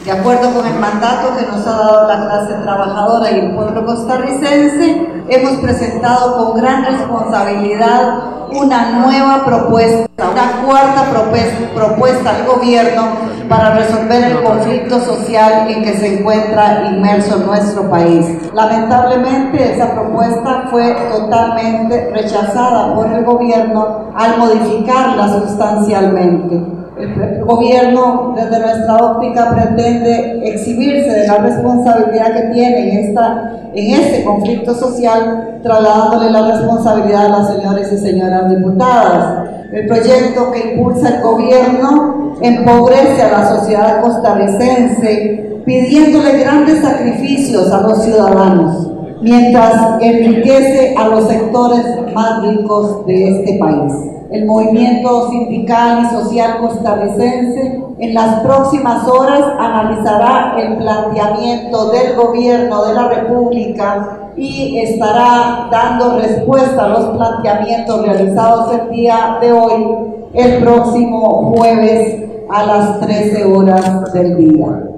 De acuerdo con el mandato que nos ha dado la clase trabajadora y el pueblo costarricense, hemos presentado con gran responsabilidad una nueva propuesta, una cuarta propuesta al gobierno para resolver el conflicto social en que se encuentra inmerso nuestro país. Lamentablemente, esa propuesta fue totalmente rechazada por el gobierno al modificarla sustancialmente. El gobierno, desde nuestra óptica, pretende exhibirse de la responsabilidad que tiene en este conflicto social, trasladándole la responsabilidad a las señores y señoras diputadas. El proyecto que impulsa el gobierno empobrece a la sociedad costarricense, pidiéndole grandes sacrificios a los ciudadanos, mientras enriquece a los sectores más ricos de este país. El movimiento sindical y social costarricense en las próximas horas analizará el planteamiento del gobierno de la República y estará dando respuesta a los planteamientos realizados el día de hoy, el próximo jueves a las 13 horas del día.